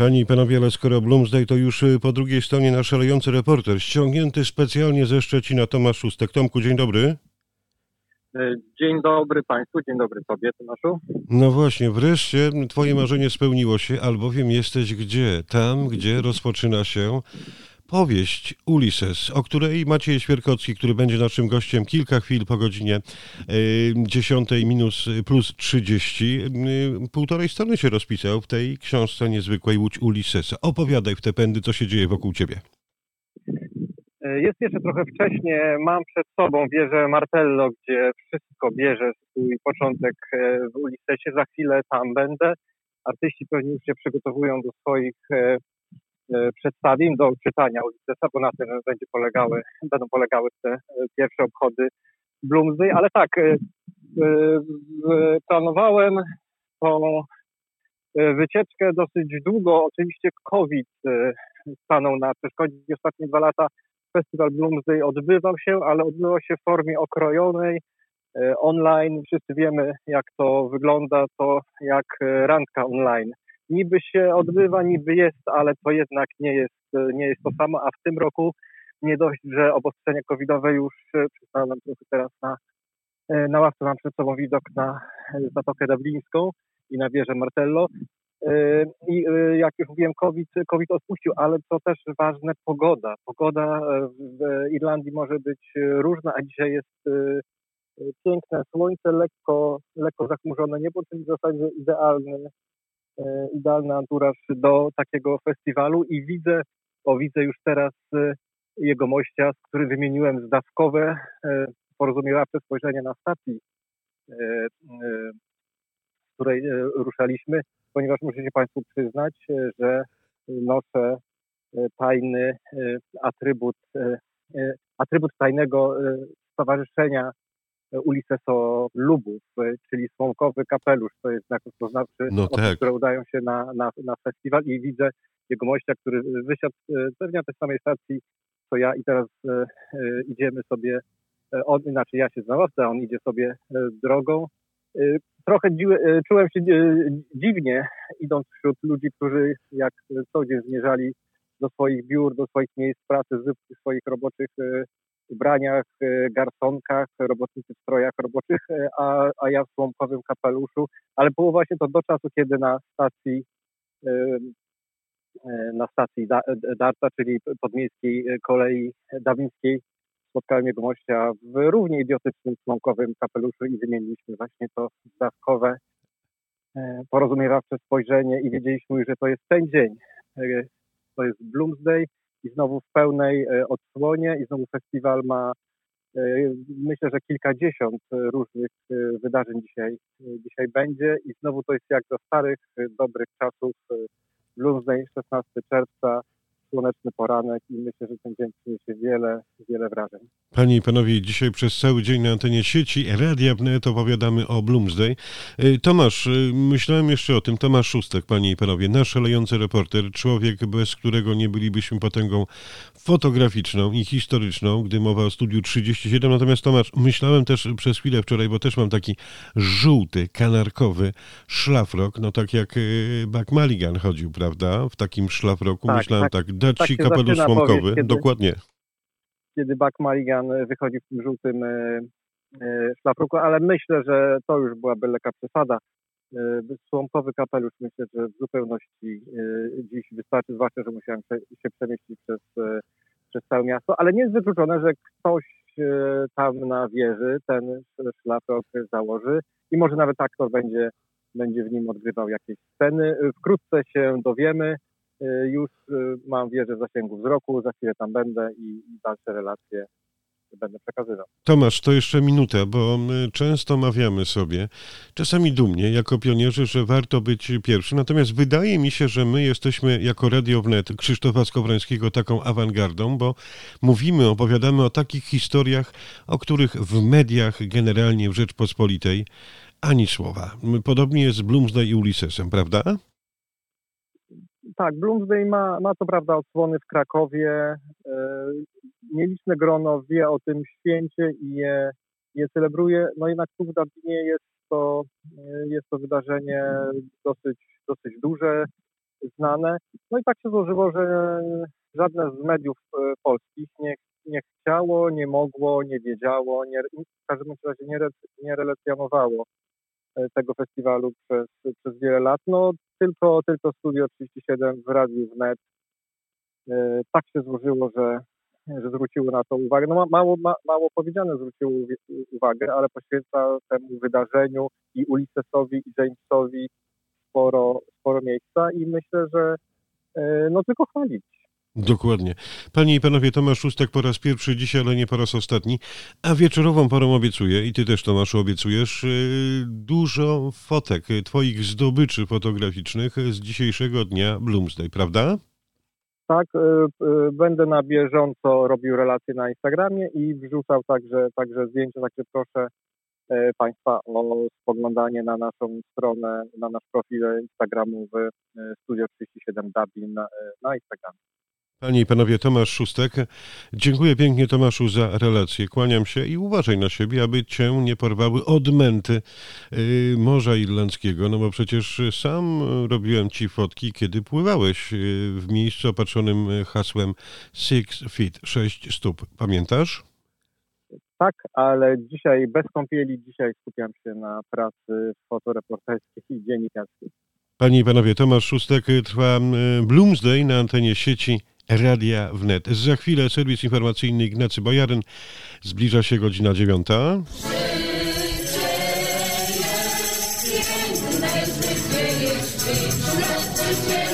Panie i panowie, ale skoro Bloomsday, to już po drugiej stronie nasz szalejący reporter, ściągnięty specjalnie ze Szczecina, Tomasz Szóstek. Tomku, dzień dobry. Dzień dobry Państwu, dzień dobry Tobie, Tomaszu. No właśnie, wreszcie twoje marzenie spełniło się, albowiem jesteś gdzie? Tam, gdzie rozpoczyna się powieść Ulises, o której Maciej Świerkowski, który będzie naszym gościem kilka chwil po godzinie 10 minus plus 30, półtorej strony się rozpisał w tej książce niezwykłej Łódź Ulisesa. Opowiadaj w te pędy, co się dzieje wokół ciebie. Jest jeszcze trochę wcześnie, mam przed sobą wieżę Martello, gdzie wszystko bierze swój początek w Ulisesie. Za chwilę tam będę. Artyści pewnie już się przygotowują do swoich przedstawień, do czytania Ulisesa, bo na tym będą polegały te pierwsze obchody Bloomsday. Ale tak, planowałem tą wycieczkę dosyć długo. Oczywiście COVID stanął na przeszkodzie. Ostatnie 2 lata Festiwal Bloomsday odbywał się, ale odbywał się w formie okrojonej, online. Wszyscy wiemy, jak to wygląda, to jak randka online. Niby się odbywa, niby jest, ale to jednak nie jest to samo, a w tym roku nie dość, że obostrzenia covidowe już przystanąłem trochę teraz na ławce, mam przed sobą widok na Zatokę Dublińską i na wieżę Martello. I jak już mówiłem, COVID odpuścił, ale co też ważne, pogoda. Pogoda w Irlandii może być różna, a dzisiaj jest piękne słońce, lekko zachmurzone niebo, czyli w zasadzie idealny anturaż do takiego festiwalu i widzę już teraz jego mościa, z którym wymieniłem zdawkowe, porozumiewawcze spojrzenie na stacji, z której ruszaliśmy, ponieważ muszę się Państwu przyznać, że noszę tajny atrybut tajnego stowarzyszenia Ulisesolubów, czyli słomkowy kapelusz. To jest znak rozpoznawczy osób, które udają się na festiwal i widzę jego mościa, który wysiadł pewnie na tej samej stacji, co ja i teraz idziemy sobie, ja się na ławce, a on idzie sobie drogą. Trochę czułem się dziwnie, idąc wśród ludzi, którzy jak co dzień zmierzali do swoich biur, do swoich miejsc pracy, w swoich roboczych ubraniach, garsonkach, robotnicy w strojach roboczych, a ja w słomkowym kapeluszu. Ale było właśnie to do czasu, kiedy na stacji Darta, czyli podmiejskiej kolei dublińskiej, spotkałem jego mościa w równie idiotycznym słomkowym kapeluszu i wymieniliśmy właśnie to zdawkowe, porozumiewawcze spojrzenie i wiedzieliśmy już, że to jest ten dzień. To jest Bloomsday i znowu w pełnej odsłonie i znowu festiwal ma, myślę, że kilkadziesiąt różnych wydarzeń dzisiaj będzie i znowu to jest jak za starych, dobrych czasów. Bloomsday, 16 czerwca, słoneczny poranek i myślę, że ten dzień przyniesie wiele wrażeń. Panie i panowie, dzisiaj przez cały dzień na antenie sieci Radia Wnet opowiadamy o Bloomsday. Tomasz, myślałem jeszcze o tym, Tomasz Szóstek, panie i panowie, nasz szalejący reporter, człowiek, bez którego nie bylibyśmy potęgą fotograficzną i historyczną, gdy mowa o Studiu 37. Natomiast Tomasz, myślałem też przez chwilę wczoraj, bo też mam taki żółty, kanarkowy szlafrok, no tak jak Buck Mulligan chodził, prawda, w takim szlafroku. Tak, myślałem tak tak kapelusz słomkowy, dokładnie. Kiedy Buck Mulligan wychodzi w tym żółtym szlafroku, ale myślę, że to już byłaby lekka przesada. Słomkowy kapelusz myślę, że w zupełności dziś wystarczy, zwłaszcza, że musiałem się przemieścić przez całe miasto, ale nie jest wykluczone, że ktoś tam na wieży ten szlafrok założy i może nawet aktor będzie w nim odgrywał jakieś sceny. Wkrótce się dowiemy. Już mam wieżę w zasięgu wzroku, za chwilę tam będę i dalsze relacje będę przekazywał. Tomasz, to jeszcze minutę, bo my często mawiamy sobie, czasami dumnie, jako pionierzy, że warto być pierwszym, natomiast wydaje mi się, że my jesteśmy jako Radio Wnet Krzysztofa Skowrońskiego taką awangardą, bo opowiadamy o takich historiach, o których w mediach, generalnie w Rzeczpospolitej, ani słowa. Podobnie jest z Bloomsday i Ulisesem, prawda? Tak, Bloomsday ma co prawda odsłony w Krakowie. Nieliczne grono wie o tym święcie i je celebruje. No jednak tu w Dublinie jest to wydarzenie dosyć duże. znane. No i tak się złożyło, że żadne z mediów polskich nie chciało, nie mogło, nie wiedziało, w każdym razie nie relacjonowało tego festiwalu przez wiele lat. No tylko Studio 37 w Radiu Wnet tak się złożyło, że zwróciło na to uwagę. No mało powiedziane zwróciło uwagę, ale poświęca temu wydarzeniu i Ulisesowi, i Jamesowi sporo miejsca i myślę, że no tylko chwalić. Dokładnie. Panie i panowie, Tomasz Szóstek po raz pierwszy dzisiaj, ale nie po raz ostatni, a wieczorową porą obiecuję, i ty też, Tomaszu, obiecujesz, dużo fotek, twoich zdobyczy fotograficznych z dzisiejszego dnia Bloomsday, prawda? Tak, będę na bieżąco robił relacje na Instagramie i wrzucał także zdjęcia, także proszę Państwa o spoglądanie na naszą stronę, na nasz profil instagramowy Studio 37 Dublin na Instagramie. Panie i panowie, Tomasz Szóstek. Dziękuję pięknie, Tomaszu, za relację. Kłaniam się i uważaj na siebie, aby cię nie porwały odmęty Morza Irlandzkiego, no bo przecież sam robiłem ci fotki, kiedy pływałeś w miejscu opatrzonym hasłem 6 feet, 6 stóp. Pamiętasz? Tak, ale dzisiaj bez kąpieli, dzisiaj skupiam się na pracy fotoreporterskiej i dziennikarskiej. Panie i panowie, Tomasz Szóstek, trwa Bloomsday na antenie sieci Radia Wnet. Za chwilę serwis informacyjny Ignacy Bojaryn. Zbliża się godzina 9. Życie jest piękne, życie jest piękne, życie